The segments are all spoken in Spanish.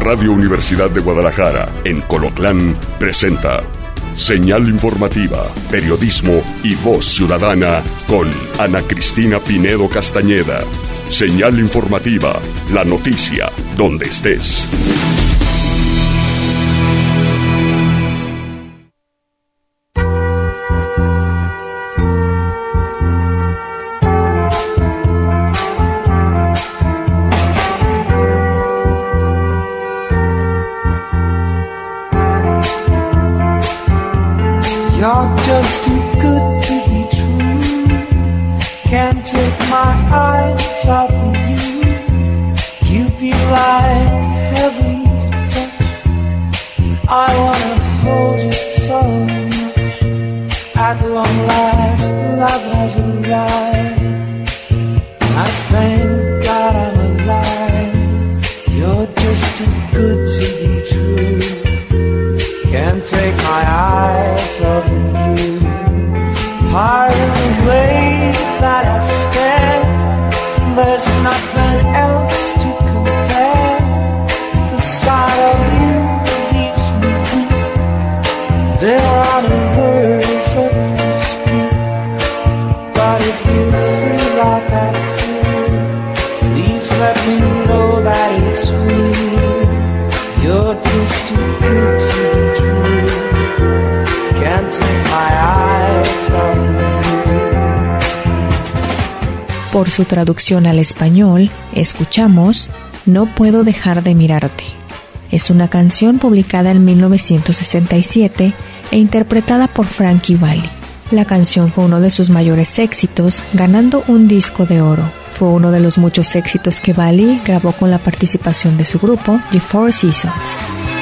Radio Universidad de Guadalajara, en Colotlán, presenta Señal Informativa, Periodismo y Voz Ciudadana con Ana Cristina Pinedo Castañeda. Señal Informativa, la noticia, donde estés. You're just too good to be true. Can't take my eyes off of you. You'd be like heaven to touch. I wanna hold you so much. At long last, love has arrived. I thank God I'm alive. You're just too good to be true. Can't take my eyes off of you. Pardon the way that I stand. There's nothing else to compare. The sight of you leaves me weak. There are no words left to speak. But if you feel like I feel, please let me know that it's real. You're just too good to be true. Can't take my eyes off you. Por su traducción al español, escuchamos No puedo dejar de mirarte. Es una canción publicada en 1967 e interpretada por Frankie Valli. La canción fue uno de sus mayores éxitos, ganando un disco de oro. Fue uno de los muchos éxitos que Valli grabó con la participación de su grupo, The Four Seasons.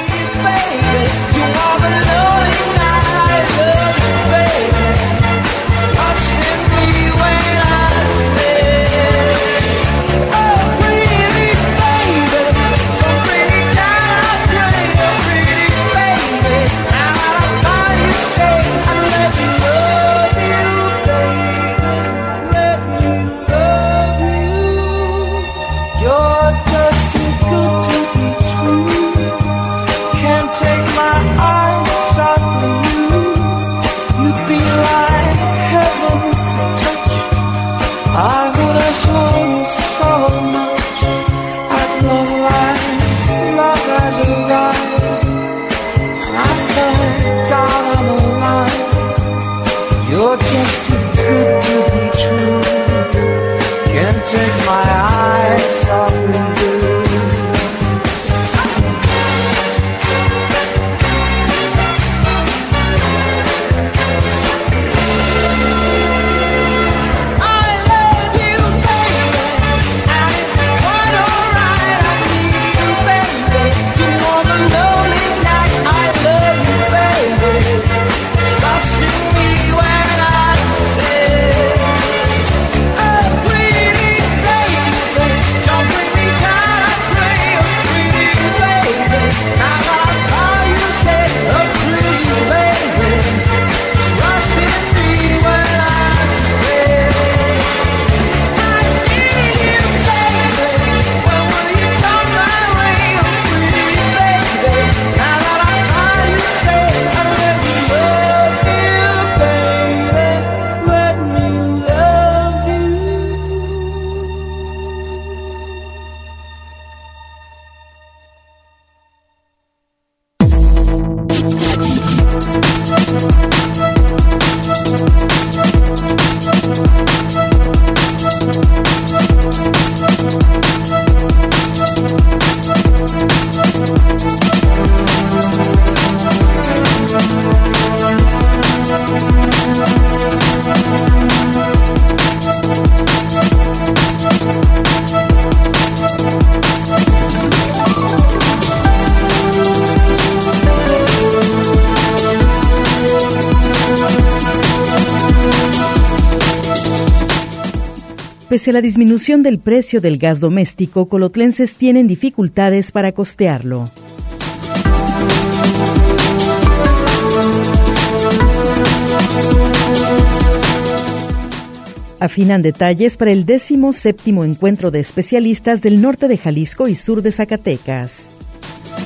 Pese a la disminución del precio del gas doméstico, colotlenses tienen dificultades para costearlo. Afinan detalles para el 17º encuentro de especialistas del norte de Jalisco y sur de Zacatecas.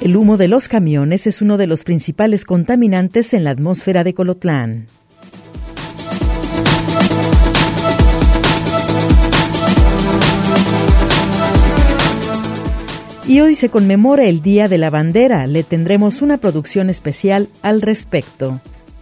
El humo de los camiones es uno de los principales contaminantes en la atmósfera de Colotlán. Y hoy se conmemora el Día de la Bandera. Le tendremos una producción especial al respecto.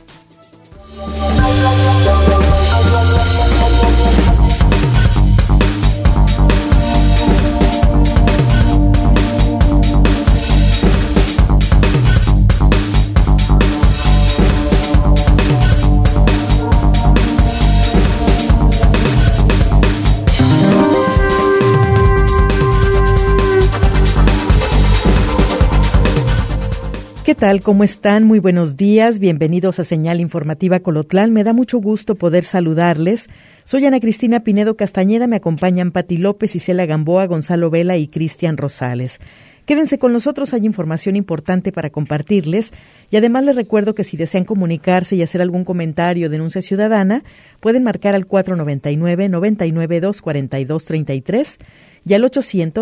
¿Qué tal? ¿Cómo están? Muy buenos días. Bienvenidos a Señal Informativa Colotlán. Me da mucho gusto poder saludarles. Soy Ana Cristina Pinedo Castañeda. Me acompañan Pati López, Isela Gamboa, Gonzalo Vela y Cristian Rosales. Quédense con nosotros, hay información importante para compartirles. Y además les recuerdo que si desean comunicarse y hacer algún comentario o denuncia ciudadana, pueden marcar al 499-992-4233 y al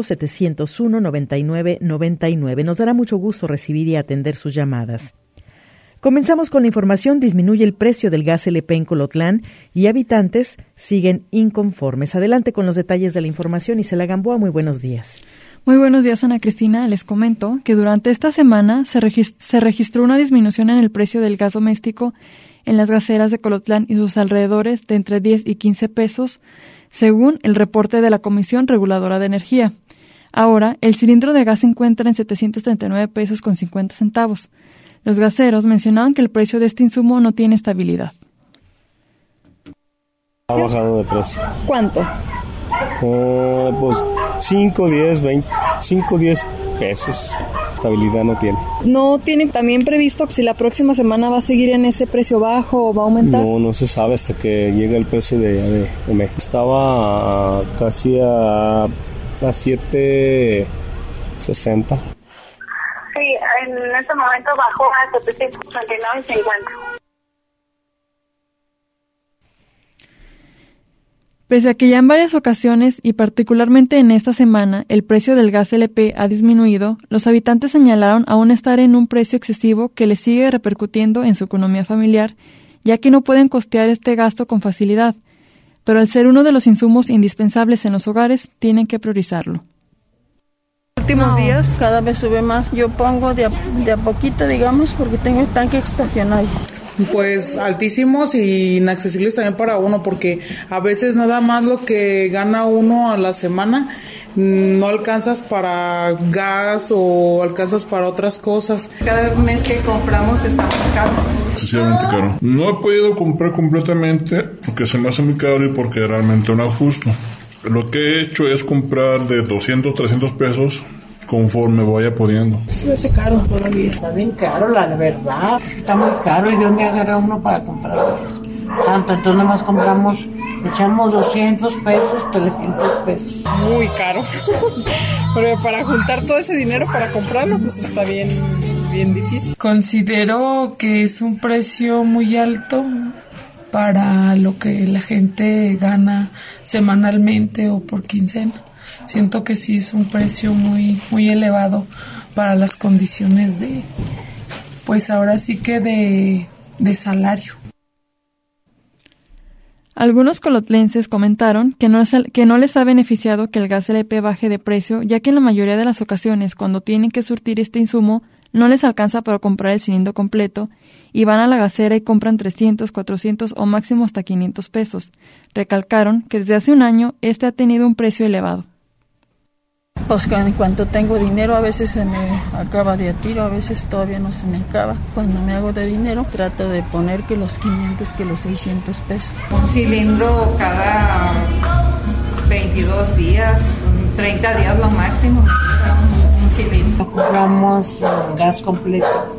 800-701-9999. Nos dará mucho gusto recibir y atender sus llamadas. Comenzamos con la información. Disminuye el precio del gas LP en Colotlán y habitantes siguen inconformes. Adelante con los detalles de la información. Isela Gamboa, muy buenos días. Muy buenos días, Ana Cristina. Les comento que durante esta semana se registró una disminución en el precio del gas doméstico en las gaseras de Colotlán y sus alrededores de entre 10 y 15 pesos, según el reporte de la Comisión Reguladora de Energía. Ahora, el cilindro de gas se encuentra en 739 pesos con 50 centavos. Los gaseros mencionaban que el precio de este insumo no tiene estabilidad. Ha bajado de precio. ¿Cuánto? Pues 5, 10 pesos. Estabilidad no tiene. ¿No tiene también previsto que si la próxima semana va a seguir en ese precio bajo o va a aumentar? No se sabe hasta que llegue el precio de México. Estaba casi a 7.60. Sí, en este momento bajó a 739.50. Pese a que ya en varias ocasiones, y particularmente en esta semana, el precio del gas LP ha disminuido, los habitantes señalaron aún estar en un precio excesivo que les sigue repercutiendo en su economía familiar, ya que no pueden costear este gasto con facilidad. Pero al ser uno de los insumos indispensables en los hogares, tienen que priorizarlo. Últimos días cada vez sube más. Yo pongo de a poquito, digamos, porque tengo el tanque estacionario. Pues altísimos y inaccesibles también para uno, porque a veces nada más lo que gana uno a la semana no alcanzas para gas o alcanzas para otras cosas. Cada mes que compramos está más caro. Excesivamente caro. No he podido comprar completamente porque se me hace muy caro y porque realmente no es justo. Lo que he hecho es comprar de 200, 300 pesos conforme vaya pudiendo. Se hace caro todavía. Está bien caro, la verdad. Está muy caro y de dónde agarra uno para comprarlos. Tanto, entonces nomás compramos, echamos 200 pesos, 300 pesos. Muy caro. Pero para juntar todo ese dinero para comprarlo, pues está bien difícil. Considero que es un precio muy alto para lo que la gente gana semanalmente o por quincena. Siento que sí es un precio muy elevado para las condiciones pues ahora sí que de salario. Algunos colotlenses comentaron que no les ha beneficiado que el gas LP baje de precio, ya que en la mayoría de las ocasiones cuando tienen que surtir este insumo no les alcanza para comprar el cilindro completo y van a la gasera y compran 300, 400 o máximo hasta 500 pesos. Recalcaron que desde hace un año este ha tenido un precio elevado. Pues en cuanto tengo dinero a veces se me acaba de a tiro, a veces todavía no se me acaba. Cuando me hago de dinero trato de poner que los 500, que los 600 pesos. Un cilindro cada 22 días, 30 días lo máximo, un cilindro. Compramos gas completo.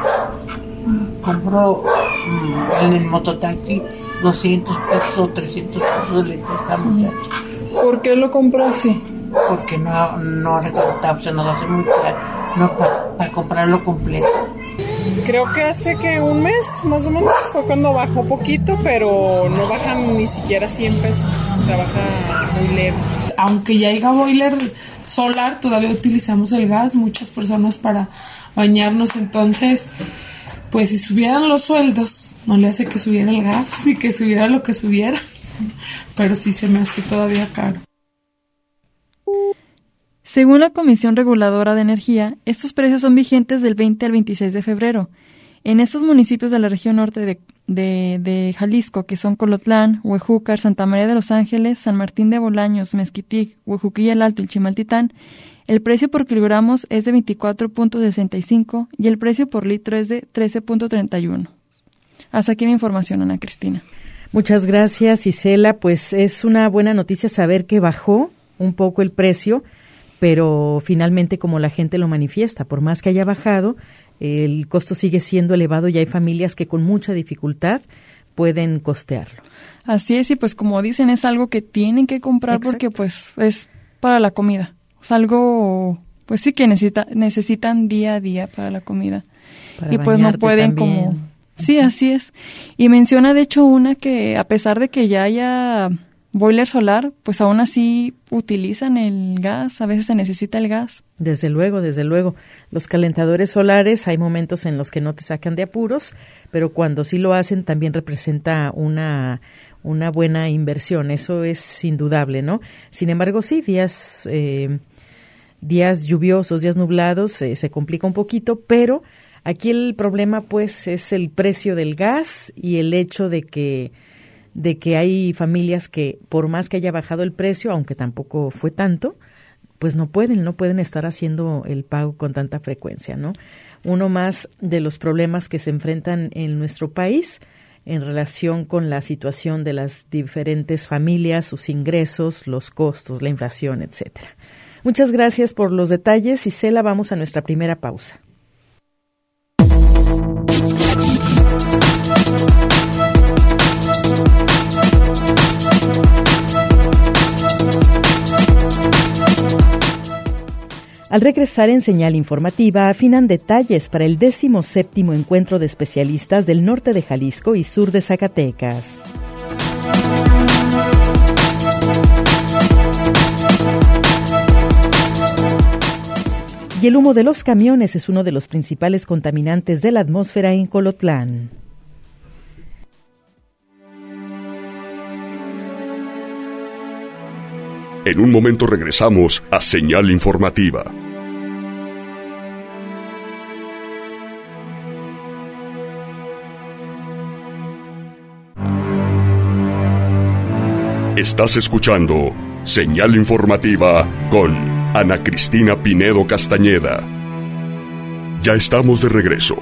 Compro en el mototaxi 200 pesos o 300 pesos le estamos dando. ¿Por qué lo compró así? Porque no recortamos, se nos hace muy caro, no para comprarlo completo. Creo que hace que un mes más o menos fue cuando bajó poquito, pero no bajan ni siquiera 100 pesos, o sea, baja muy leve. aunque ya haya boiler solar, todavía utilizamos el gas, muchas personas para bañarnos. Entonces, pues si subieran los sueldos, no le hace que subiera el gas y que subiera lo que subiera, pero sí se me hace todavía caro. Según la Comisión Reguladora de Energía, estos precios son vigentes del 20 al 26 de febrero. En estos municipios de la región norte de Jalisco, que son Colotlán, Huejúcar, Santa María de los Ángeles, San Martín de Bolaños, Mezquitic, Huejuquilla el Alto y Chimaltitán, el precio por kilogramos es de 24.65 y el precio por litro es de 13.31. Hasta aquí mi información, Ana Cristina. Muchas gracias, Isela. Pues es una buena noticia saber que bajó un poco el precio, pero finalmente, como la gente lo manifiesta, por más que haya bajado, el costo sigue siendo elevado y hay familias que con mucha dificultad pueden costearlo. Así es, y pues como dicen, es algo que tienen que comprar. Exacto. Porque pues es para la comida. Es algo, pues sí que necesitan día a día para la comida. Para y pues no pueden también. Como... Sí, así es. Y menciona de hecho una que a pesar de que ya haya boiler solar, pues aún así utilizan el gas, a veces se necesita el gas. Desde luego, desde luego. Los calentadores solares hay momentos en los que no te sacan de apuros, pero cuando sí lo hacen también representa una buena inversión, eso es indudable, ¿no? Sin embargo, sí, días lluviosos, días nublados, se complica un poquito, pero aquí el problema pues es el precio del gas y el hecho de que hay familias que por más que haya bajado el precio, aunque tampoco fue tanto, pues no pueden estar haciendo el pago con tanta frecuencia, ¿no? Uno más de los problemas que se enfrentan en nuestro país en relación con la situación de las diferentes familias, sus ingresos, los costos, la inflación, etcétera. Muchas gracias por los detalles, Isela. Vamos a nuestra primera pausa. Al regresar en Señal Informativa, afinan detalles para el 17º Encuentro de Especialistas del norte de Jalisco y sur de Zacatecas. Y el humo de los camiones es uno de los principales contaminantes de la atmósfera en Colotlán. En un momento regresamos a Señal Informativa. Estás escuchando Señal Informativa con Ana Cristina Pinedo Castañeda. Ya estamos de regreso.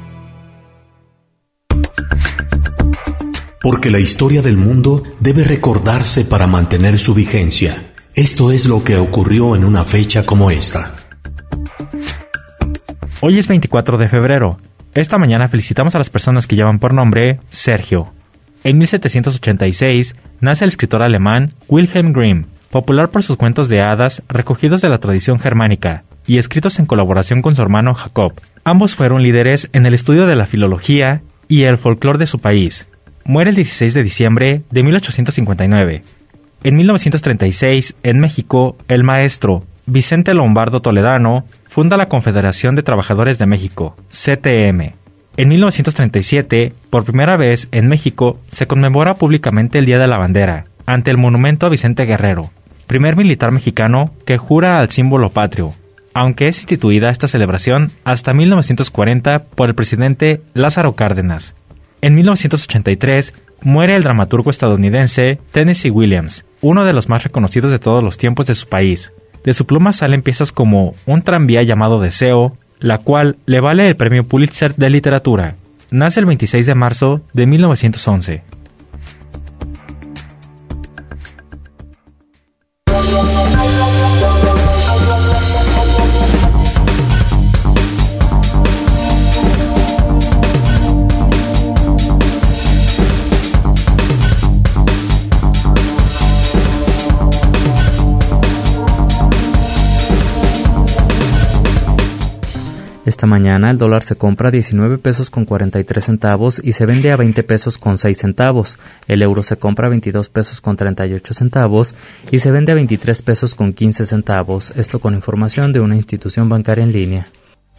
Porque la historia del mundo debe recordarse para mantener su vigencia. Esto es lo que ocurrió en una fecha como esta. Hoy es 24 de febrero. Esta mañana felicitamos a las personas que llevan por nombre Sergio. En 1786 nace el escritor alemán Wilhelm Grimm, popular por sus cuentos de hadas recogidos de la tradición germánica y escritos en colaboración con su hermano Jacob. Ambos fueron líderes en el estudio de la filología y el folclore de su país. Muere el 16 de diciembre de 1859. En 1936, en México, el maestro Vicente Lombardo Toledano funda la Confederación de Trabajadores de México, CTM. En 1937, por primera vez en México, se conmemora públicamente el Día de la Bandera, ante el monumento a Vicente Guerrero, primer militar mexicano que jura al símbolo patrio, aunque es instituida esta celebración hasta 1940 por el presidente Lázaro Cárdenas. En 1983 muere el dramaturgo estadounidense Tennessee Williams, uno de los más reconocidos de todos los tiempos de su país. De su pluma salen piezas como Un tranvía llamado Deseo, la cual le vale el premio Pulitzer de literatura. Nace el 26 de marzo de 1911. esta mañana el dólar se compra a 19 pesos con 43 centavos y se vende a 20 pesos con 6 centavos. El euro se compra a 22 pesos con 38 centavos y se vende a 23 pesos con 15 centavos. Esto con información de una institución bancaria en línea.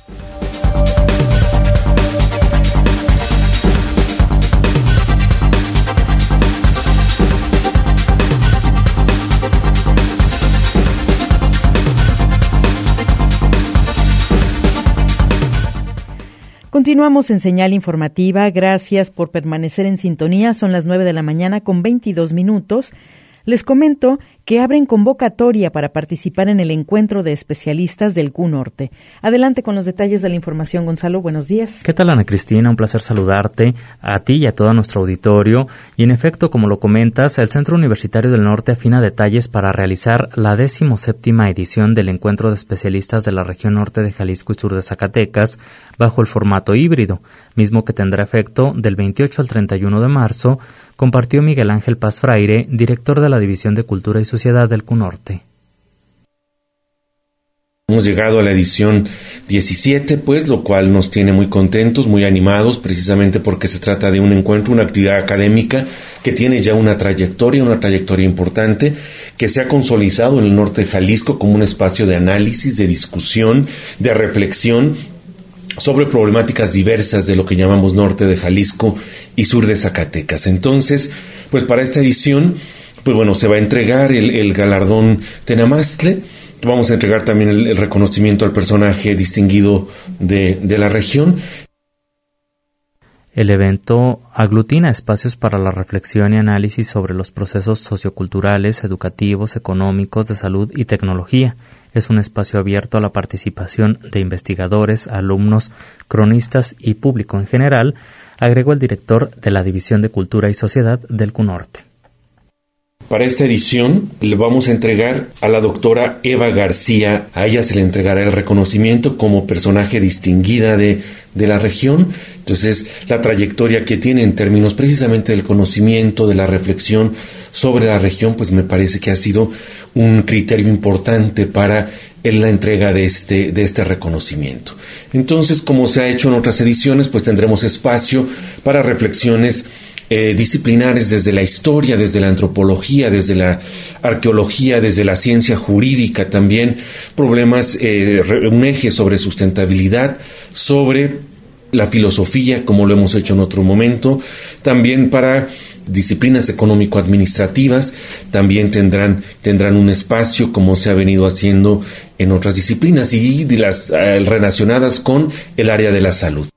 Continuamos en Señal Informativa. Gracias por permanecer en sintonía. Son las 9 de la mañana con 22 minutos. Les comento que abren convocatoria para participar en el encuentro de especialistas del Q-Norte. Adelante con los detalles de la información, Gonzalo. Buenos días. ¿Qué tal, Ana Cristina? Un placer saludarte a ti y a todo nuestro auditorio. Y en efecto, como lo comentas, el Centro Universitario del Norte afina detalles para realizar la 17ª edición del encuentro de especialistas de la región norte de Jalisco y sur de Zacatecas bajo el formato híbrido, mismo que tendrá efecto del 28 al 31 de marzo, compartió Miguel Ángel Paz Fraire, director de la División de Cultura y Sociedad del Q-Norte. Hemos llegado a la edición 17, pues, lo cual nos tiene muy contentos, muy animados, precisamente porque se trata de un encuentro, una actividad académica que tiene ya una trayectoria importante, que se ha consolidado en el norte de Jalisco como un espacio de análisis, de discusión, de reflexión sobre problemáticas diversas de lo que llamamos norte de Jalisco y sur de Zacatecas. Entonces, pues para esta edición, pues bueno, se va a entregar el galardón Tenamastle. Vamos a entregar también el reconocimiento al personaje distinguido de la región. El evento aglutina espacios para la reflexión y análisis sobre los procesos socioculturales, educativos, económicos, de salud y tecnología. Es un espacio abierto a la participación de investigadores, alumnos, cronistas y público en general, agregó el director de la División de Cultura y Sociedad del Q-Norte. Para esta edición le vamos a entregar a la doctora Eva García, a ella se le entregará el reconocimiento como personaje distinguida de la región. Entonces, la trayectoria que tiene en términos precisamente del conocimiento, de la reflexión sobre la región, pues me parece que ha sido un criterio importante para la entrega de este reconocimiento. Entonces, como se ha hecho en otras ediciones, pues tendremos espacio para reflexiones disciplinares desde la historia, desde la antropología, desde la arqueología, desde la ciencia jurídica, también problemas, un eje sobre sustentabilidad, sobre la filosofía, como lo hemos hecho en otro momento, también para disciplinas económico-administrativas, también tendrán un espacio como se ha venido haciendo en otras disciplinas y de las relacionadas con el área de la salud.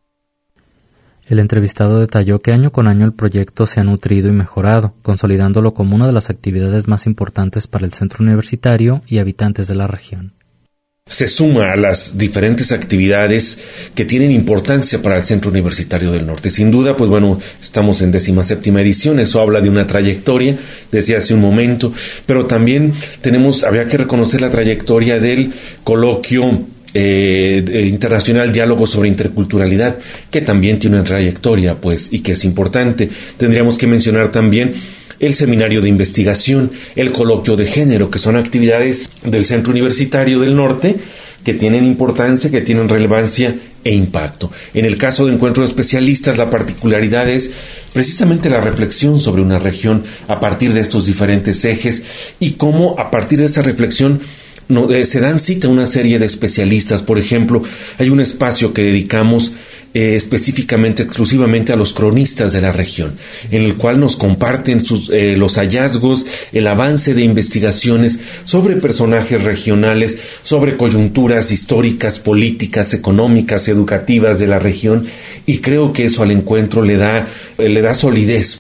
El entrevistado detalló que año con año el proyecto se ha nutrido y mejorado, consolidándolo como una de las actividades más importantes para el centro universitario y habitantes de la región. Se suma a las diferentes actividades que tienen importancia para el Centro Universitario del Norte. Sin duda, pues bueno, estamos en 17ª edición, eso habla de una trayectoria desde hace un momento, pero también habría que reconocer la trayectoria del coloquio internacional Diálogo sobre Interculturalidad, que también tiene una trayectoria, pues, y que es importante. Tendríamos que mencionar también el seminario de investigación, el coloquio de género, que son actividades del Centro Universitario del Norte que tienen importancia, que tienen relevancia e impacto. En el caso de encuentros de especialistas, la particularidad es precisamente la reflexión sobre una región a partir de estos diferentes ejes y cómo a partir de esa reflexión se dan cita a una serie de especialistas. Por ejemplo, hay un espacio que dedicamos específicamente, exclusivamente a los cronistas de la región, en el cual nos comparten los hallazgos, el avance de investigaciones sobre personajes regionales, sobre coyunturas históricas, políticas, económicas, educativas de la región, y creo que eso al encuentro le da solidez.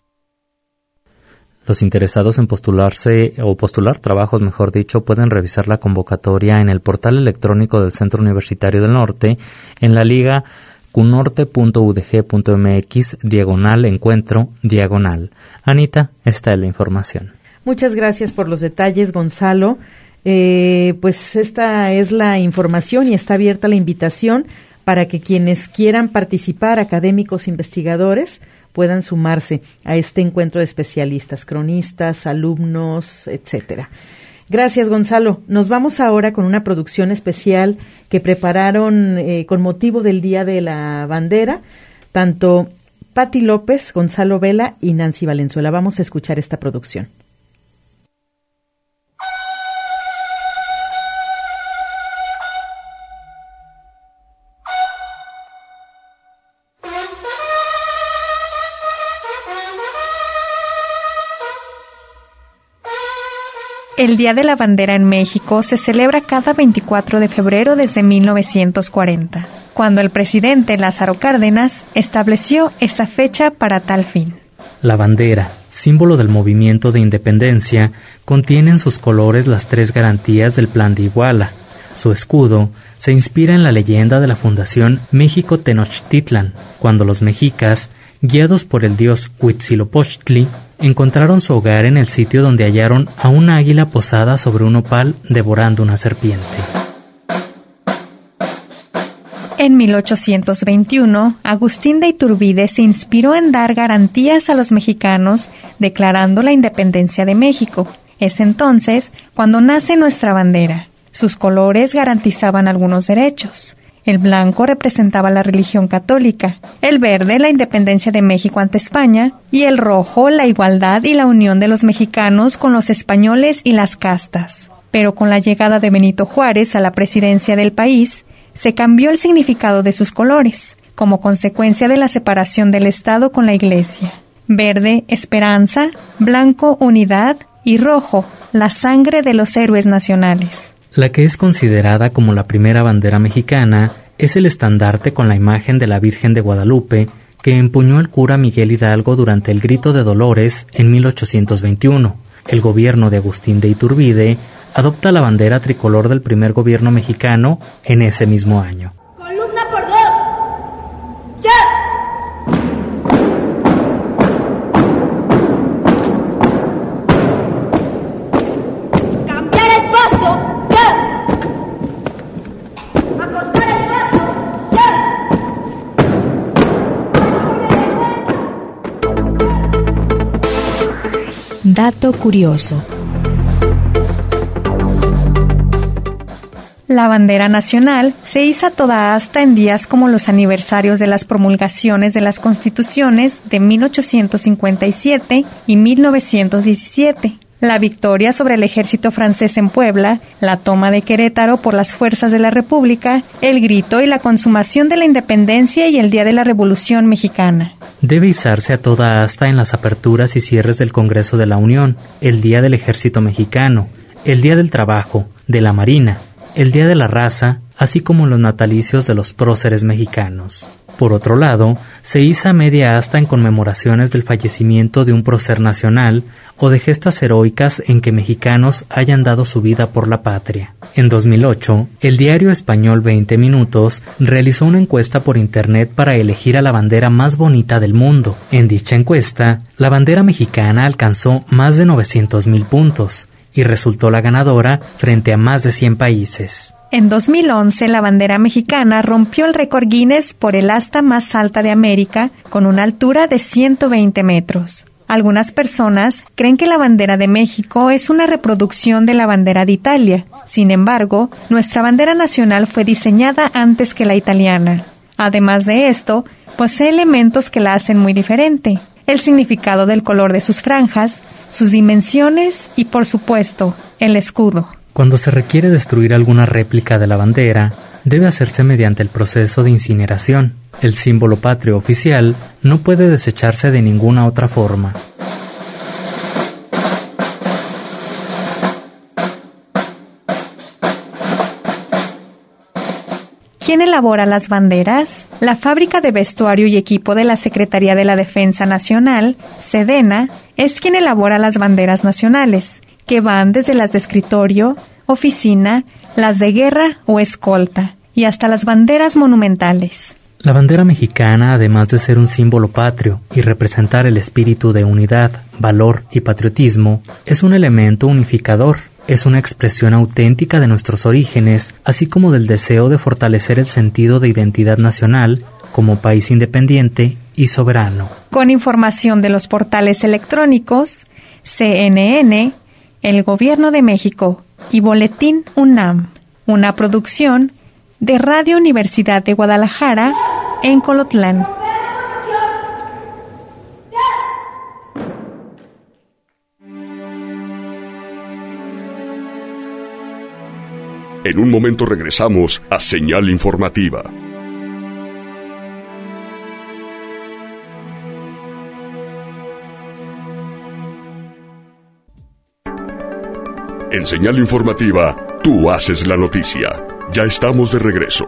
Los interesados en postular trabajos, mejor dicho, pueden revisar la convocatoria en el portal electrónico del Centro Universitario del Norte, en la liga qnorte.udg.mx/encuentro/. Anita, esta es la información. Muchas gracias por los detalles, Gonzalo. Pues esta es la información y está abierta la invitación para que quienes quieran participar, académicos, investigadores, puedan sumarse a este encuentro de especialistas, cronistas, alumnos, etcétera. Gracias, Gonzalo. Nos vamos ahora con una producción especial que prepararon con motivo del Día de la Bandera, tanto Pati López, Gonzalo Vela y Nancy Valenzuela. Vamos a escuchar esta producción. El Día de la Bandera en México se celebra cada 24 de febrero desde 1940, cuando el presidente Lázaro Cárdenas estableció esa fecha para tal fin. La bandera, símbolo del movimiento de independencia, contiene en sus colores las 3 garantías del Plan de Iguala. Su escudo se inspira en la leyenda de la Fundación México Tenochtitlan, cuando los mexicas, guiados por el dios Huitzilopochtli, encontraron su hogar en el sitio donde hallaron a una águila posada sobre un opal devorando una serpiente. En 1821, Agustín de Iturbide se inspiró en dar garantías a los mexicanos, declarando la independencia de México. Es entonces cuando nace nuestra bandera. Sus colores garantizaban algunos derechos. El blanco representaba la religión católica, el verde la independencia de México ante España y el rojo la igualdad y la unión de los mexicanos con los españoles y las castas. Pero con la llegada de Benito Juárez a la presidencia del país, se cambió el significado de sus colores, como consecuencia de la separación del Estado con la Iglesia. Verde, esperanza; blanco, unidad; y rojo, la sangre de los héroes nacionales. La que es considerada como la primera bandera mexicana es el estandarte con la imagen de la Virgen de Guadalupe que empuñó el cura Miguel Hidalgo durante el Grito de Dolores en 1821. El gobierno de Agustín de Iturbide adopta la bandera tricolor del primer gobierno mexicano en ese mismo año. ¡Columna por 2! ¡Ya! Dato curioso. La bandera nacional se iza toda asta en días como los aniversarios de las promulgaciones de las constituciones de 1857 y 1917, la victoria sobre el ejército francés en Puebla, la toma de Querétaro por las fuerzas de la República, el grito y la consumación de la independencia y el Día de la Revolución Mexicana. Debe izarse a toda asta en las aperturas y cierres del Congreso de la Unión, el Día del Ejército Mexicano, el Día del Trabajo, de la Marina, el Día de la Raza, así como los natalicios de los próceres mexicanos. Por otro lado, se iza media asta en conmemoraciones del fallecimiento de un prócer nacional o de gestas heroicas en que mexicanos hayan dado su vida por la patria. En 2008, el diario español 20 Minutos realizó una encuesta por internet para elegir a la bandera más bonita del mundo. En dicha encuesta, la bandera mexicana alcanzó más de 900,000 puntos y resultó la ganadora frente a más de 100 países. En 2011, la bandera mexicana rompió el récord Guinness por el asta más alta de América, con una altura de 120 metros. Algunas personas creen que la bandera de México es una reproducción de la bandera de Italia. Sin embargo, nuestra bandera nacional fue diseñada antes que la italiana. Además de esto, posee elementos que la hacen muy diferente: el significado del color de sus franjas, sus dimensiones y, por supuesto, el escudo. Cuando se requiere destruir alguna réplica de la bandera, debe hacerse mediante el proceso de incineración. El símbolo patrio oficial no puede desecharse de ninguna otra forma. ¿Quién elabora las banderas? La fábrica de vestuario y equipo de la Secretaría de la Defensa Nacional, Sedena, es quien elabora las banderas nacionales, que van desde las de escritorio, oficina, las de guerra o escolta, y hasta las banderas monumentales. La bandera mexicana, además de ser un símbolo patrio y representar el espíritu de unidad, valor y patriotismo, es un elemento unificador. Es una expresión auténtica de nuestros orígenes, así como del deseo de fortalecer el sentido de identidad nacional como país independiente y soberano. Con información de los portales electrónicos CNN, el Gobierno de México y Boletín UNAM, una producción de Radio Universidad de Guadalajara en Colotlán. En un momento regresamos a Señal Informativa. En Señal Informativa, tú haces la noticia. Ya estamos de regreso.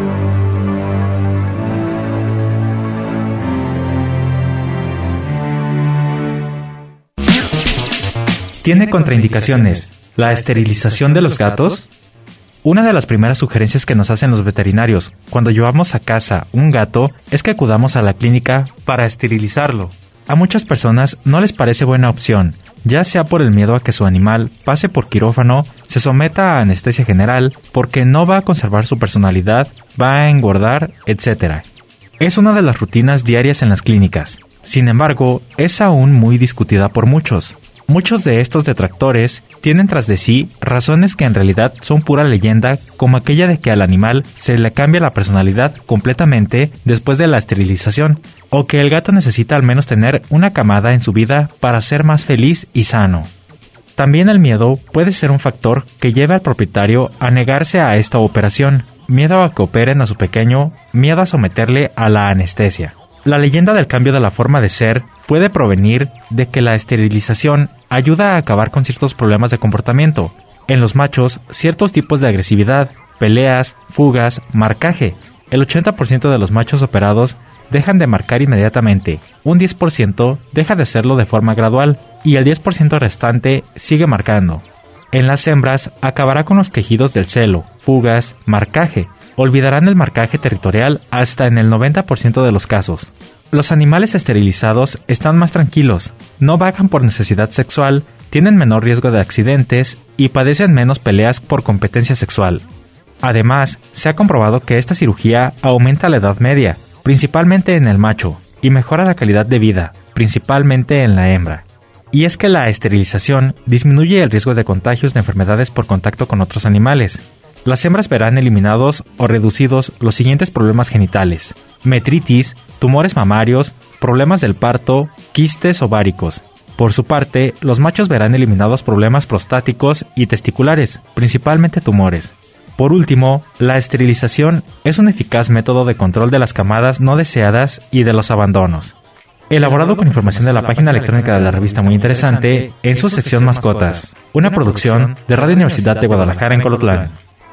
¿Tiene contraindicaciones la esterilización de los gatos? Una de las primeras sugerencias que nos hacen los veterinarios cuando llevamos a casa un gato es que acudamos a la clínica para esterilizarlo. A muchas personas no les parece buena opción, ya sea por el miedo a que su animal pase por quirófano, se someta a anestesia general, porque no va a conservar su personalidad, va a engordar, etc. Es una de las rutinas diarias en las clínicas. Sin embargo, es aún muy discutida por muchos. Muchos de estos detractores tienen tras de sí razones que en realidad son pura leyenda, como aquella de que al animal se le cambia la personalidad completamente después de la esterilización, o que el gato necesita al menos tener una camada en su vida para ser más feliz y sano. También el miedo puede ser un factor que lleve al propietario a negarse a esta operación, miedo a que operen a su pequeño, miedo a someterle a la anestesia. La leyenda del cambio de la forma de ser puede provenir de que la esterilización ayuda a acabar con ciertos problemas de comportamiento. En los machos, ciertos tipos de agresividad, peleas, fugas, marcaje. El 80% de los machos operados dejan de marcar inmediatamente, un 10% deja de hacerlo de forma gradual y el 10% restante sigue marcando. En las hembras acabará con los quejidos del celo, fugas, marcaje. Olvidarán el marcaje territorial hasta en el 90% de los casos. Los animales esterilizados están más tranquilos, no vagan por necesidad sexual, tienen menor riesgo de accidentes y padecen menos peleas por competencia sexual. Además, se ha comprobado que esta cirugía aumenta la edad media, principalmente en el macho, y mejora la calidad de vida, principalmente en la hembra. Y es que la esterilización disminuye el riesgo de contagios de enfermedades por contacto con otros animales. Las hembras verán eliminados o reducidos los siguientes problemas genitales: metritis, tumores mamarios, problemas del parto, quistes ováricos. Por su parte, los machos verán eliminados problemas prostáticos y testiculares, principalmente tumores. Por último, la esterilización es un eficaz método de control de las camadas no deseadas y de los abandonos. Elaborado con información de la página electrónica de la revista Muy Interesante, en su sección Mascotas, una producción de Radio Universidad de Guadalajara en Colotlán.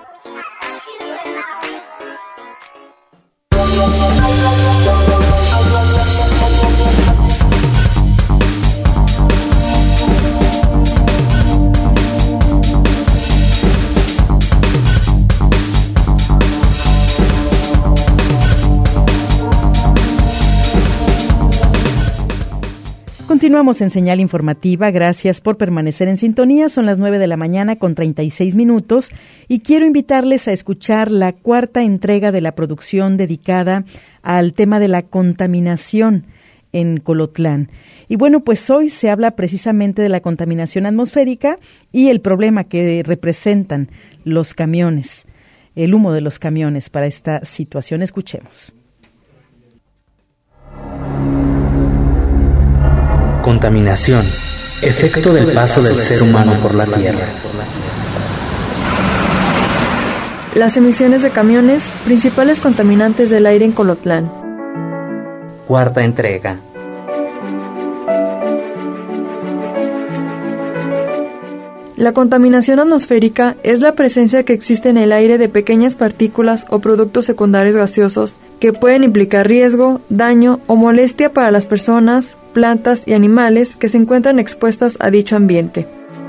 Continuamos en Señal Informativa, gracias por permanecer en sintonía, son las 9 de la mañana con 36 minutos y quiero invitarles a escuchar la cuarta entrega de la producción dedicada al tema de la contaminación en Colotlán. Y bueno, pues hoy se habla precisamente de la contaminación atmosférica y el problema que representan los camiones, el humo de los camiones para esta situación. Escuchemos. Contaminación, efecto del paso del ser humano por la Tierra. Las emisiones de camiones, principales contaminantes del aire en Colotlán. Cuarta entrega. La contaminación atmosférica es la presencia que existe en el aire de pequeñas partículas o productos secundarios gaseosos que pueden implicar riesgo, daño o molestia para las personas, plantas y animales que se encuentran expuestas a dicho ambiente.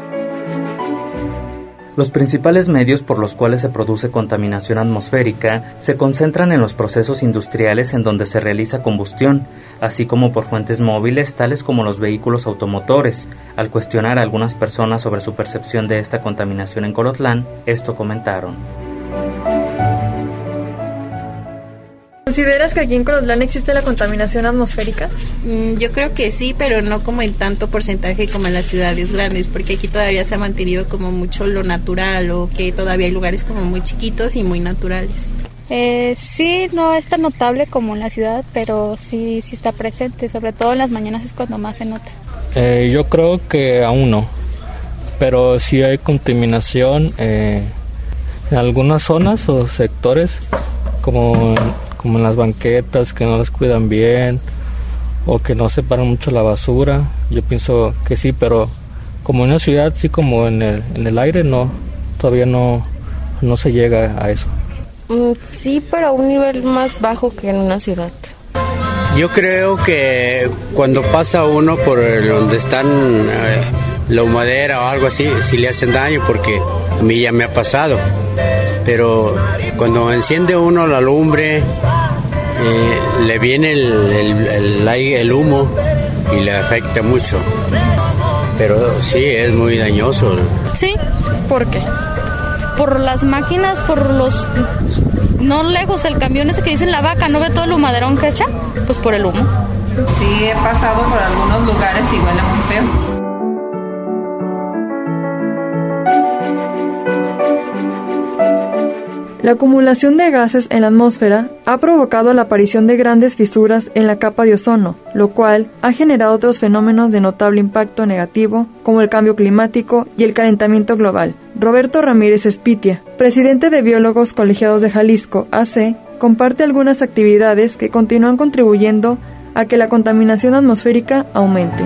Los principales medios por los cuales se produce contaminación atmosférica se concentran en los procesos industriales en donde se realiza combustión, así como por fuentes móviles tales como los vehículos automotores. Al cuestionar a algunas personas sobre su percepción de esta contaminación en Colotlán, esto comentaron. ¿Consideras que aquí en Colotlán existe la contaminación atmosférica? Yo creo que sí, pero no como en tanto porcentaje como en las ciudades grandes, porque aquí todavía se ha mantenido como mucho lo natural, o que todavía hay lugares como muy chiquitos y muy naturales. Sí, no es tan notable como en la ciudad, pero sí está presente, sobre todo en las mañanas es cuando más se nota. Yo creo que aún no, pero sí hay contaminación en algunas zonas o sectores, como en las banquetas, que no las cuidan bien o que no separan mucho la basura. Yo pienso que sí, pero como en una ciudad, sí, como en el aire, no, todavía no se llega a eso. Sí, pero a un nivel más bajo que en una ciudad. Yo creo que cuando pasa uno por donde están la humadera o algo así, sí le hacen daño, porque a mí ya me ha pasado. Pero cuando enciende uno la lumbre, le viene el humo y le afecta mucho. Pero sí, es muy dañoso. Sí, ¿por qué? Por las máquinas, por los... No lejos, el camión ese que dicen La Vaca, ¿no ve todo el humaderón que echa? Pues por el humo. Sí, he pasado por algunos lugares y huele muy feo. La acumulación de gases en la atmósfera ha provocado la aparición de grandes fisuras en la capa de ozono, lo cual ha generado otros fenómenos de notable impacto negativo, como el cambio climático y el calentamiento global. Roberto Ramírez Espitia, presidente de Biólogos Colegiados de Jalisco, AC, comparte algunas actividades que continúan contribuyendo a que la contaminación atmosférica aumente.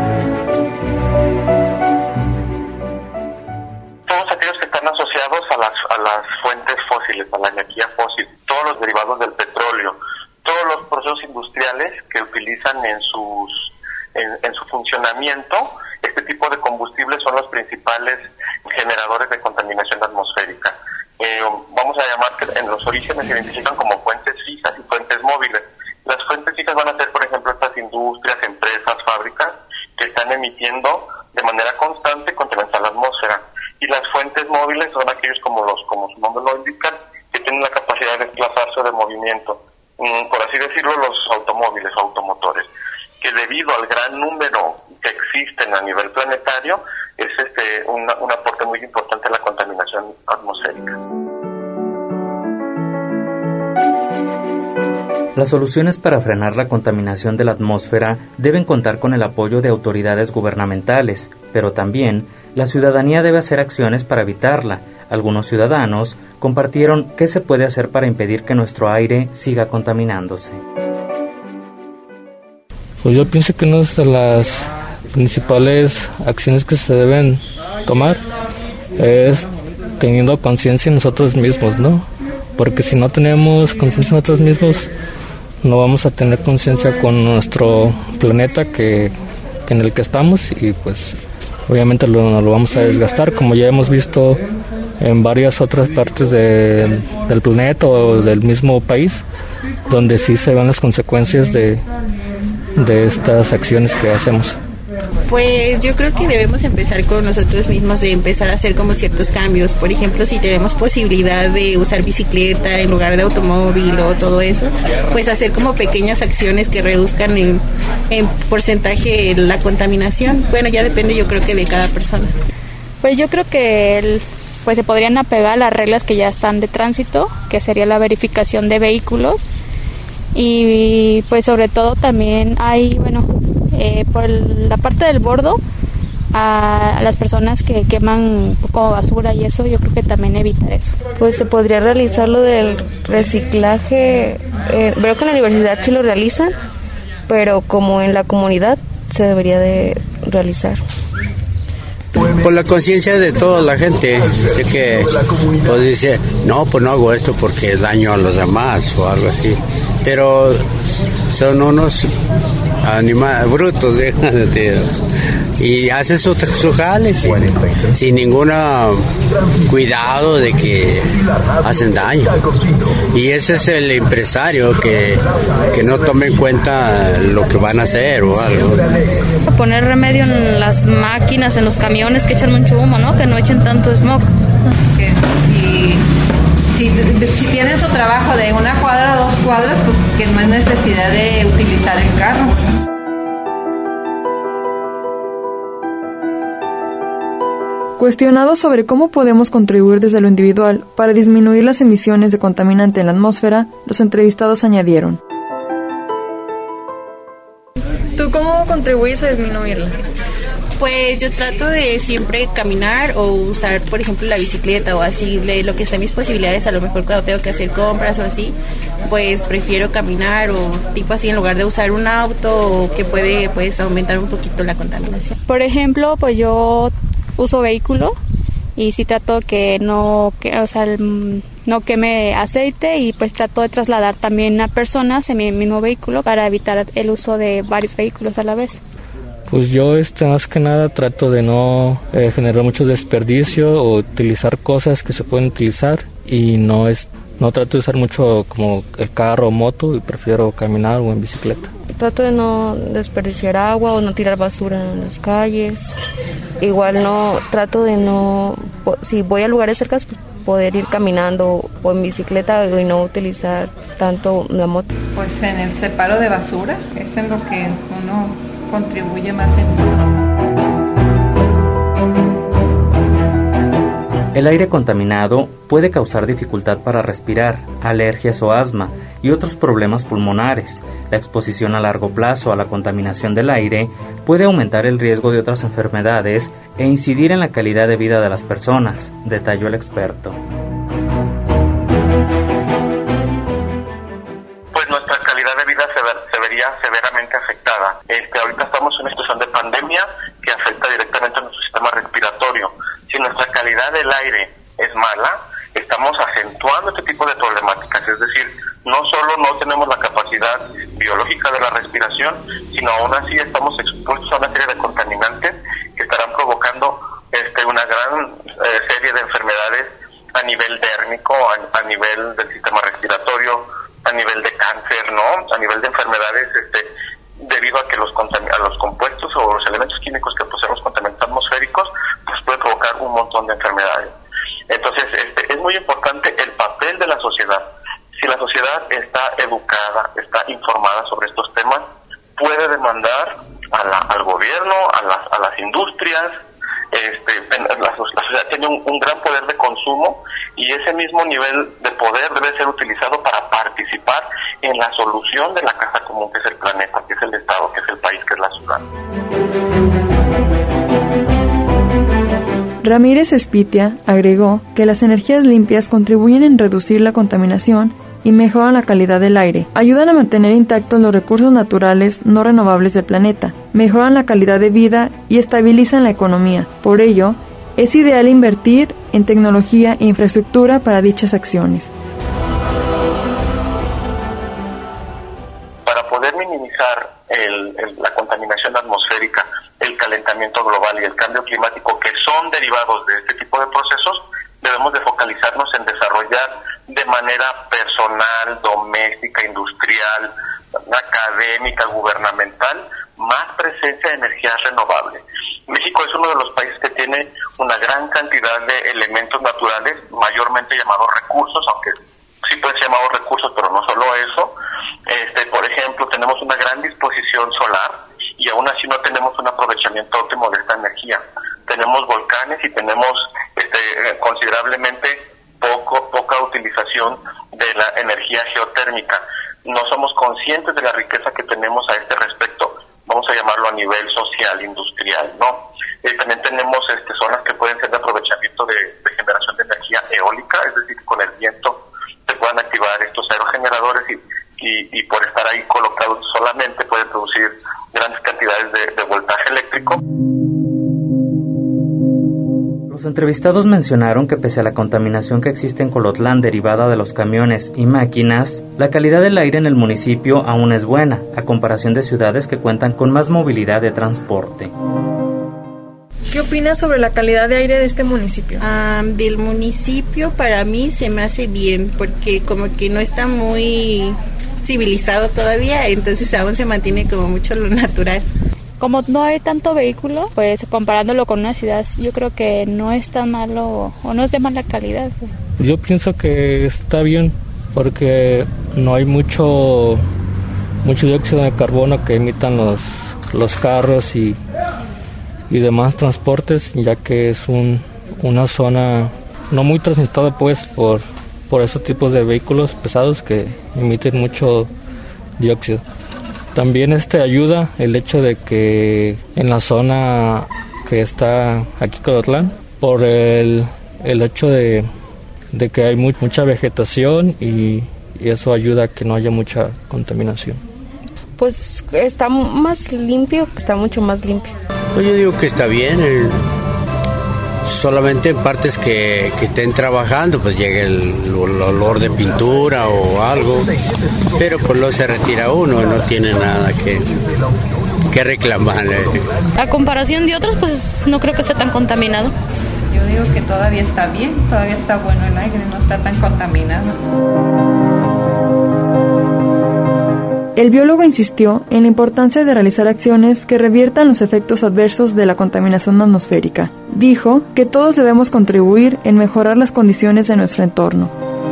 Todos aquellos que están asociados a las fuentes fósiles, a la energía fósil, todos los derivados del petróleo, todos los procesos industriales que utilizan en su funcionamiento, este tipo de combustibles son los principales generadores de contaminación atmosférica. Vamos a llamar que en los orígenes se identifican como fuentes fijas y fuentes móviles. Las fuentes fijas van a ser, por ejemplo, estas industrias, empresas, fábricas que están emitiendo de manera constante contaminación a la atmósfera. Y las fuentes móviles son aquellos como su nombre lo indica, que tienen la capacidad de desplazarse o de movimiento. Por así decirlo, los automóviles o automotores, que debido al gran número que existen a nivel planetario, es un aporte muy importante a la contaminación atmosférica. Las soluciones para frenar la contaminación de la atmósfera deben contar con el apoyo de autoridades gubernamentales, pero también la ciudadanía debe hacer acciones para evitarla. Algunos ciudadanos compartieron qué se puede hacer para impedir que nuestro aire siga contaminándose. Pues yo pienso que una de las principales acciones que se deben tomar es teniendo conciencia en nosotros mismos, ¿no? Porque si no tenemos conciencia en nosotros mismos, no vamos a tener conciencia con nuestro planeta que en el que estamos, y pues obviamente lo vamos a desgastar, como ya hemos visto en varias otras partes del planeta o del mismo país, donde sí se ven las consecuencias de estas acciones que hacemos. Pues yo creo que debemos empezar con nosotros mismos, de empezar a hacer como ciertos cambios. Por ejemplo, si tenemos posibilidad de usar bicicleta en lugar de automóvil o todo eso, pues hacer como pequeñas acciones que reduzcan en porcentaje la contaminación. Bueno, ya depende, yo creo que de cada persona. Pues yo creo que pues se podrían apegar a las reglas que ya están de tránsito, que sería la verificación de vehículos, y pues sobre todo también hay, por la parte del bordo, a las personas que queman como basura y eso, yo creo que también evitar eso. Pues se podría realizar lo del reciclaje. Veo que en la universidad sí lo realizan, pero como en la comunidad se debería de realizar. Por la conciencia de toda la gente, así que pues dice, no, pues no hago esto porque daño a los demás o algo así, pero son unos brutos, y hacen su jales sin ningún cuidado de que hacen daño, y ese es el empresario que no tome en cuenta lo que van a hacer o algo. Poner remedio en las máquinas, en los camiones que echan mucho humo, ¿no? Que no echen tanto smog. Que si Si tienen su trabajo de 1 cuadra, 2 cuadras, pues que no es necesidad de utilizar el carro. Cuestionados sobre cómo podemos contribuir desde lo individual para disminuir las emisiones de contaminante en la atmósfera, los entrevistados añadieron: ¿tú cómo contribuyes a disminuirla? Pues yo trato de siempre caminar o usar, por ejemplo, la bicicleta o así, de lo que está en mis posibilidades. A lo mejor cuando tengo que hacer compras o así, pues prefiero caminar o tipo así en lugar de usar un auto que puede pues aumentar un poquito la contaminación. Por ejemplo, pues yo uso vehículo y sí trato no queme aceite, y pues trato de trasladar también a personas en mi mismo vehículo para evitar el uso de varios vehículos a la vez. Pues yo más que nada trato de no generar mucho desperdicio o utilizar cosas que se pueden utilizar, y no trato de usar mucho como el carro o moto, y prefiero caminar o en bicicleta. Trato de no desperdiciar agua o no tirar basura en las calles. Igual trato de si voy a lugares cercanos, poder ir caminando o en bicicleta y no utilizar tanto la moto. Pues en el separo de basura, es en lo que uno contribuye más El aire contaminado puede causar dificultad para respirar, alergias o asma y otros problemas pulmonares. La exposición a largo plazo a la contaminación del aire puede aumentar el riesgo de otras enfermedades e incidir en la calidad de vida de las personas, detalló el experto. Pues nuestra calidad de vida se vería severamente afectada. Ahorita estamos en una situación de pandemia que afecta directamente a nuestro sistema respiratorio. Si nuestra calidad del aire es mala, estamos acentuando este tipo de problemáticas. Es decir, no solo no tenemos la capacidad biológica de la respiración, sino aún así estamos expuestos a una serie de contaminantes que estarán provocando una gran serie de enfermedades a nivel dérmico, a nivel del sistema respiratorio, a nivel de cáncer, ¿no? A nivel de enfermedades debido a que a los compuestos o los elementos químicos que poseen los contaminantes atmosféricos pues puede provocar un montón de enfermedades. Entonces es muy importante el papel de la sociedad. Si la sociedad está educada, está informada sobre estos temas, puede demandar al gobierno, a las industrias. La sociedad tiene un gran poder de consumo, y ese mismo nivel de poder debe ser utilizado para participar en la solución de la casa común, que es el planeta, que es el Estado, que es el país, que es la ciudad. Ramírez Espitia agregó que las energías limpias contribuyen en reducir la contaminación y mejoran la calidad del aire, ayudan a mantener intactos los recursos naturales no renovables del planeta, mejoran la calidad de vida y estabilizan la economía. Por ello, es ideal invertir en tecnología e infraestructura para dichas acciones. Para poder minimizar la contaminación atmosférica, el calentamiento global y el cambio climático, que son derivados de este tipo de procesos, debemos de focalizarnos en desarrollar de manera personal, doméstica, industrial, académica, gubernamental, más presencia de energías renovables. México es uno de los países que tiene una gran cantidad de elementos naturales, mayormente llamados recursos, aunque sí pueden ser llamados recursos, pero no solo eso. Por ejemplo, tenemos una gran disposición solar, y aún así no tenemos un aprovechamiento óptimo de esta energía. Tenemos volcanes y tenemos considerablemente poca utilización de la energía geotérmica. No somos conscientes de la riqueza que tenemos a este respecto, vamos a llamarlo a nivel social, industrial, ¿no? También tenemos zonas que pueden ser de aprovechamiento de generación de energía eólica, es decir, con el viento se puedan activar estos aerogeneradores y por estar ahí colocados solamente pueden producir grandes cantidades de voltaje eléctrico. Los entrevistados mencionaron que pese a la contaminación que existe en Colotlán derivada de los camiones y máquinas, la calidad del aire en el municipio aún es buena, a comparación de ciudades que cuentan con más movilidad de transporte. ¿Qué opinas sobre la calidad de aire de este municipio? Del municipio para mí se me hace bien, porque como que no está muy civilizado todavía, entonces aún se mantiene como mucho lo natural. Como no hay tanto vehículo, pues comparándolo con una ciudad, yo creo que no es tan malo o no es de mala calidad. Yo pienso que está bien porque no hay mucho dióxido de carbono que emitan los carros y demás transportes, ya que es una zona no muy transitada pues por esos tipos de vehículos pesados que emiten mucho dióxido. También ayuda el hecho de que en la zona que está aquí Colotlán, por el hecho de que hay mucha vegetación y eso ayuda a que no haya mucha contaminación. Pues está más limpio, está mucho más limpio. Pues yo digo que está bien, solamente en partes que estén trabajando, pues llega el olor de pintura o algo, pero pues luego se retira uno, no tiene nada que reclamar. A comparación de otros, pues no creo que esté tan contaminado. Yo digo que todavía está bien, todavía está bueno el aire, no está tan contaminado. El biólogo insistió en la importancia de realizar acciones que reviertan los efectos adversos de la contaminación atmosférica. Dijo que todos debemos contribuir en mejorar las condiciones de nuestro entorno.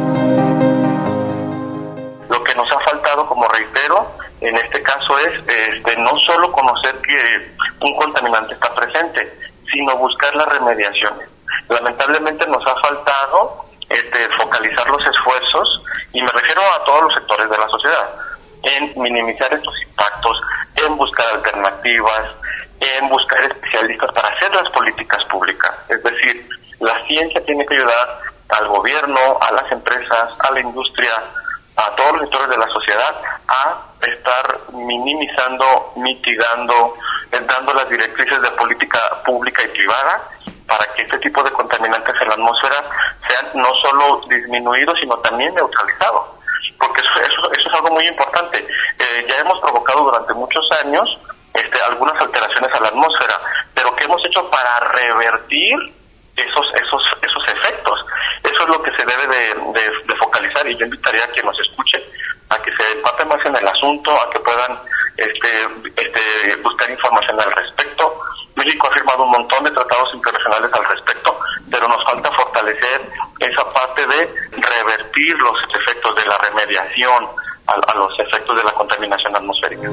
Lo que nos ha faltado, como reitero, en este caso es no solo conocer que un contaminante está presente, sino buscar las remediaciones. Lamentablemente nos ha faltado focalizar los esfuerzos, y me refiero a todos los sectores de la sociedad, en minimizar estos impactos, en buscar alternativas, en buscar especialistas para hacer las políticas públicas. Es decir, la ciencia tiene que ayudar al gobierno, a las empresas, a la industria, a todos los sectores de la sociedad a estar minimizando, mitigando, dando las directrices de política pública y privada para que este tipo de contaminantes en la atmósfera sean no solo disminuidos, sino también neutralizados. Porque eso es algo muy importante. Ya hemos provocado durante muchos años algunas alteraciones a la atmósfera, pero ¿qué hemos hecho para revertir esos efectos? Eso es lo que se debe de focalizar, y yo invitaría a quien nos escuche a que se empape más en el asunto, a que puedan buscar información al respecto. México ha firmado un montón de tratados internacionales al respecto, pero nos falta fortalecer esa parte de revertir los efectos de la remediación a los efectos de la contaminación atmosférica.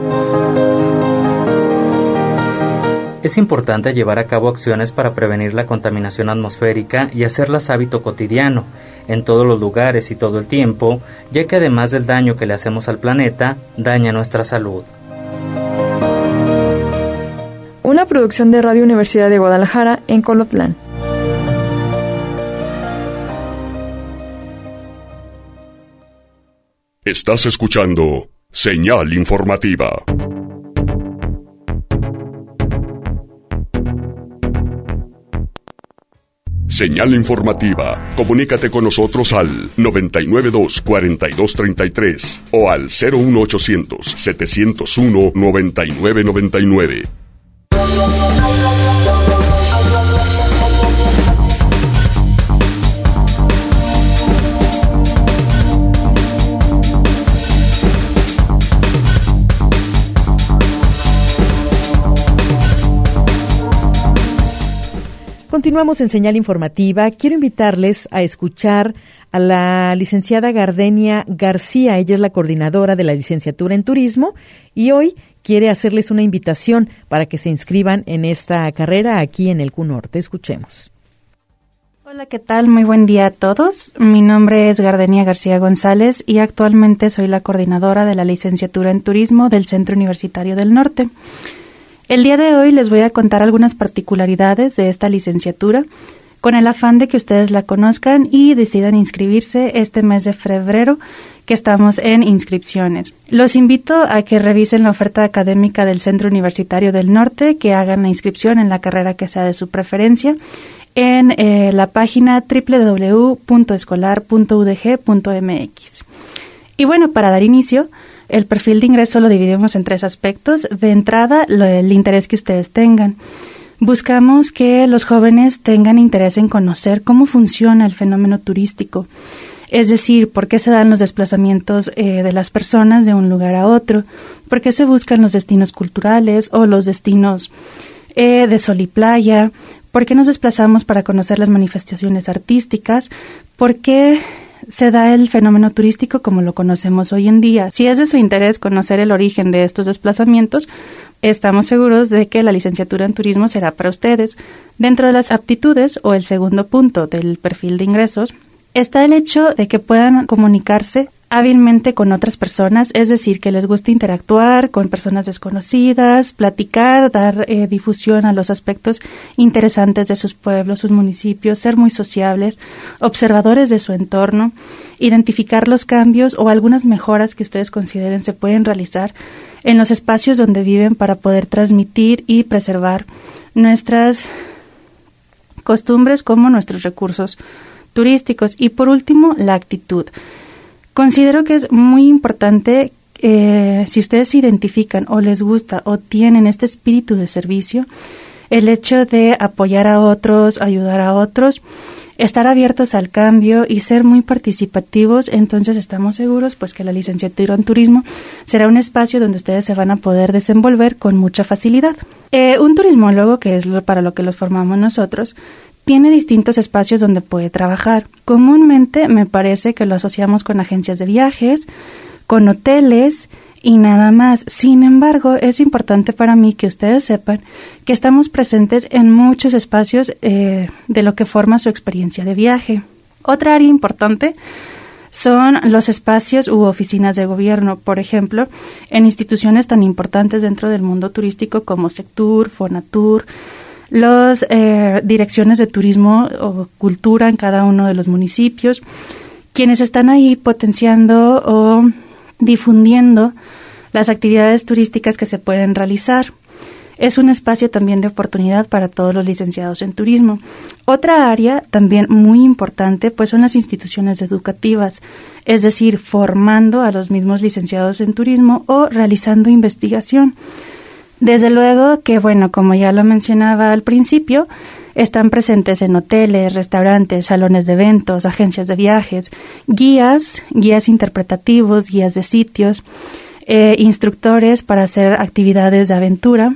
Es importante llevar a cabo acciones para prevenir la contaminación atmosférica y hacerlas hábito cotidiano, en todos los lugares y todo el tiempo, ya que además del daño que le hacemos al planeta, daña nuestra salud. Una producción de Radio Universidad de Guadalajara en Colotlán. Estás escuchando Señal Informativa. Señal Informativa. Comunícate con nosotros al 992-4233 o al 01800-701-9999. Continuamos en Señal Informativa. Quiero invitarles a escuchar a la licenciada Gardenia García. Ella es la coordinadora de la licenciatura en Turismo y hoy quiere hacerles una invitación para que se inscriban en esta carrera aquí en el Q Norte. Escuchemos. Hola, ¿qué tal? Muy buen día a todos. Mi nombre es Gardenia García González y actualmente soy la coordinadora de la licenciatura en Turismo del Centro Universitario del Norte. El día de hoy les voy a contar algunas particularidades de esta licenciatura con el afán de que ustedes la conozcan y decidan inscribirse este mes de febrero, que estamos en inscripciones. Los invito a que revisen la oferta académica del Centro Universitario del Norte, que hagan la inscripción en la carrera que sea de su preferencia en la página www.escolar.udg.mx. Y bueno, para dar inicio, el perfil de ingreso lo dividimos en 3 aspectos. De entrada, el interés que ustedes tengan. Buscamos que los jóvenes tengan interés en conocer cómo funciona el fenómeno turístico, es decir, por qué se dan los desplazamientos de las personas de un lugar a otro, por qué se buscan los destinos culturales o los destinos de sol y playa, ¿Por qué nos desplazamos para conocer las manifestaciones artísticas? ¿Por qué se da el fenómeno turístico como lo conocemos hoy en día? Si es de su interés conocer el origen de estos desplazamientos, estamos seguros de que la licenciatura en turismo será para ustedes. Dentro de las aptitudes, o el segundo punto del perfil de ingresos, está el hecho de que puedan comunicarse hábilmente con otras personas, es decir, que les guste interactuar con personas desconocidas, platicar, dar difusión a los aspectos interesantes de sus pueblos, sus municipios, ser muy sociables, observadores de su entorno, identificar los cambios o algunas mejoras que ustedes consideren se pueden realizar en los espacios donde viven para poder transmitir y preservar nuestras costumbres como nuestros recursos turísticos. Y por último, la actitud. Considero que es muy importante, si ustedes se identifican o les gusta o tienen este espíritu de servicio, el hecho de apoyar a otros, ayudar a otros, estar abiertos al cambio y ser muy participativos. Entonces estamos seguros pues que la licenciatura en turismo será un espacio donde ustedes se van a poder desenvolver con mucha facilidad. Un turismólogo, que es para lo que los formamos nosotros, tiene distintos espacios donde puede trabajar. Comúnmente me parece que lo asociamos con agencias de viajes, con hoteles y nada más. Sin embargo, es importante para mí que ustedes sepan que estamos presentes en muchos espacios de lo que forma su experiencia de viaje. Otra área importante son los espacios u oficinas de gobierno, por ejemplo, en instituciones tan importantes dentro del mundo turístico como Sectur, Fonatur, las direcciones de turismo o cultura en cada uno de los municipios, quienes están ahí potenciando o difundiendo las actividades turísticas que se pueden realizar. Es un espacio también de oportunidad para todos los licenciados en turismo. Otra área también muy importante pues son las instituciones educativas, es decir, formando a los mismos licenciados en turismo o realizando investigación. Desde luego que, bueno, como ya lo mencionaba al principio, están presentes en hoteles, restaurantes, salones de eventos, agencias de viajes, guías interpretativos, guías de sitios, instructores para hacer actividades de aventura.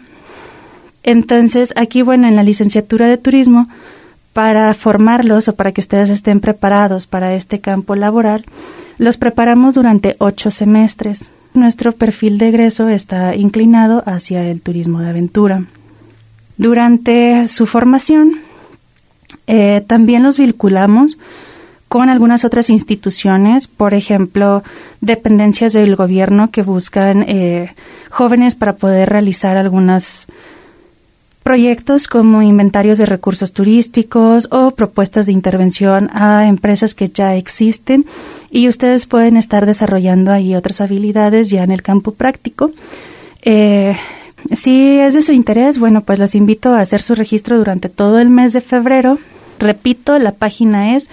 Entonces, aquí, bueno, en la licenciatura de turismo, para formarlos o para que ustedes estén preparados para este campo laboral, los preparamos durante 8 semestres. Nuestro perfil de egreso está inclinado hacia el turismo de aventura. Durante su formación, también los vinculamos con algunas otras instituciones, por ejemplo, dependencias del gobierno que buscan jóvenes para poder realizar algunos proyectos como inventarios de recursos turísticos o propuestas de intervención a empresas que ya existen, y ustedes pueden estar desarrollando ahí otras habilidades ya en el campo práctico. Si es de su interés, bueno, pues los invito a hacer su registro durante todo el mes de febrero. Repito, la página es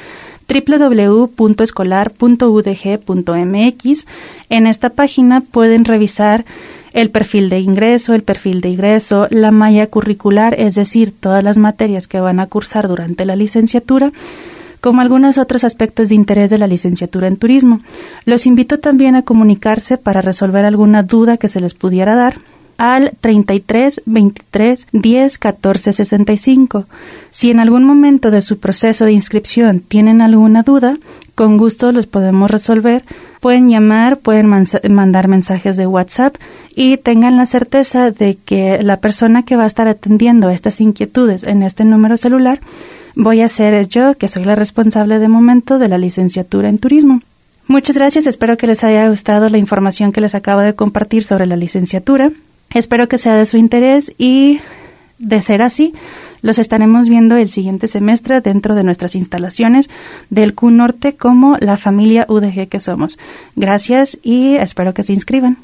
www.escolar.udg.mx. En esta página pueden revisar el perfil de ingreso, la malla curricular, es decir, todas las materias que van a cursar durante la licenciatura, como algunos otros aspectos de interés de la licenciatura en turismo. Los invito también a comunicarse para resolver alguna duda que se les pudiera dar al 33 23 10 14 65. Si en algún momento de su proceso de inscripción tienen alguna duda, con gusto los podemos resolver. Pueden llamar, pueden mandar mensajes de WhatsApp y tengan la certeza de que la persona que va a estar atendiendo estas inquietudes en este número celular voy a ser yo, que soy la responsable de momento de la licenciatura en turismo. Muchas gracias, espero que les haya gustado la información que les acabo de compartir sobre la licenciatura. Espero que sea de su interés y, de ser así, los estaremos viendo el siguiente semestre dentro de nuestras instalaciones del Q Norte como la familia UDG que somos. Gracias y espero que se inscriban.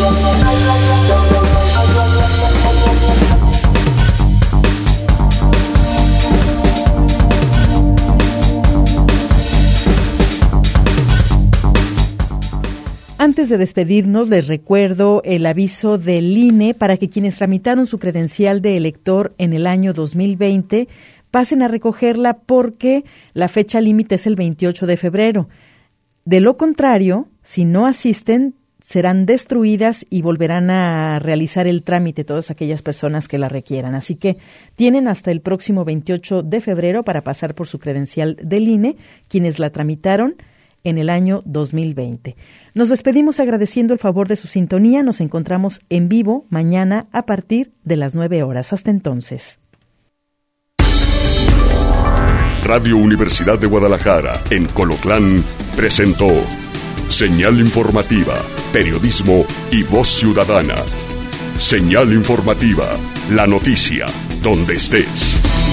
Antes de despedirnos, les recuerdo el aviso del INE para que quienes tramitaron su credencial de elector en el año 2020 pasen a recogerla porque la fecha límite es el 28 de febrero. De lo contrario, si no asisten, serán destruidas y volverán a realizar el trámite todas aquellas personas que la requieran. Así que tienen hasta el próximo 28 de febrero para pasar por su credencial del INE, quienes la tramitaron en el año 2020. Nos despedimos agradeciendo el favor de su sintonía. Nos encontramos en vivo mañana a partir de las 9 horas. Hasta entonces. Radio Universidad de Guadalajara, en Colotlán, presentó Señal Informativa, Periodismo y Voz Ciudadana. Señal Informativa, la noticia, donde estés.